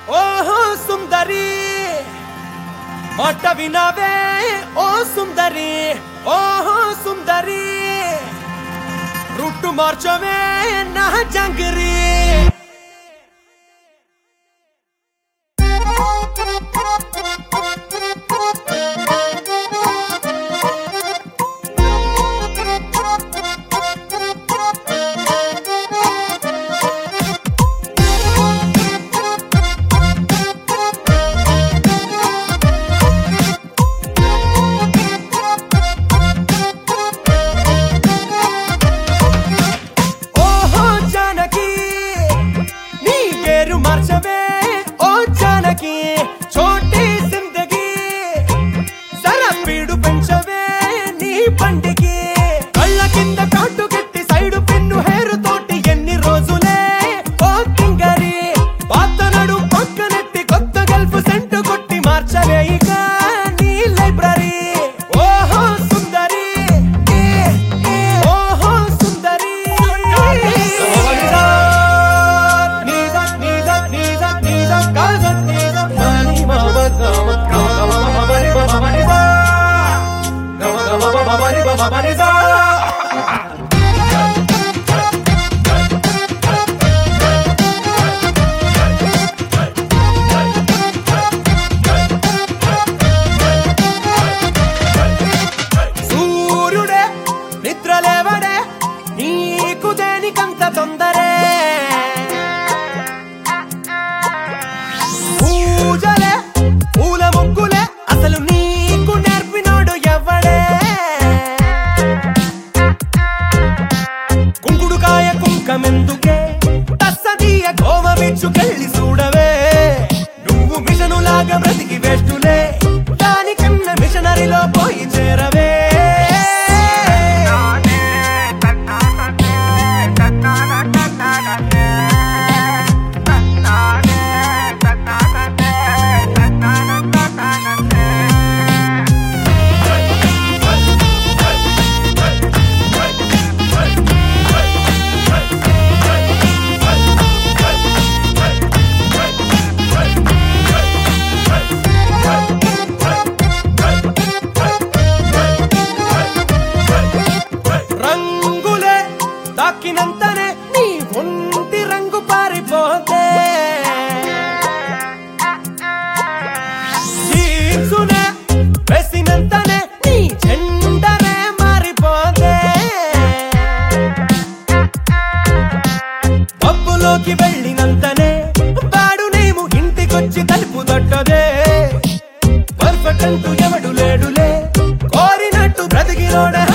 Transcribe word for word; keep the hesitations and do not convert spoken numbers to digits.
ఓహో సుందరి మాట వినవే ఓ సుందరి ఓహో సుందరి రూట్ మార్చవే నా జంగరి మార్చవే ఓ జానకి చోటీ జిందగీ సరా పీడు పెంచవే నీ పండికి కళ్ళ కింద కాటు కట్టి సైడు పిన్ను హేరు తోటి ఎన్ని రోజులే ఓ కింగరి పాత నడు పక్కనెట్టి కొత్త గల్ఫ్ సెంటు కొట్టి మార్చవే ఇక నీ లైబ్రరీ ఓహో సుందరి ఓహో సుందరి సూర్యుడే నిద్రలేవడే నీకు దేనికంత తొందరే పూజలే పూల ముగ్గులే అసలు నీకు నేర్పినోడు ఎవడే కుంకుడుకాయ కుంకమెందుకే తస్సదీయ గోమ బిచ్చుకెళ్ళి చూడవే నువ్వు మిషనులాగా బ్రతికి వేస్తులే దానికన్నా మిషనరీలో పోయి చేరవే తాకినంతనే నీ ఒంటి రంగు పారిపోతే జీన్సునే వేసినంతనే నీ జెండరే మారిపోతే పబ్బులోకి వెళ్ళినంతనే వాడు నేము ఇంటికొచ్చి తలుపు తట్టదే పర్ఫెక్ట్ అంటూ ఎవడు లేడులే కోరినట్టు బ్రతికినోడ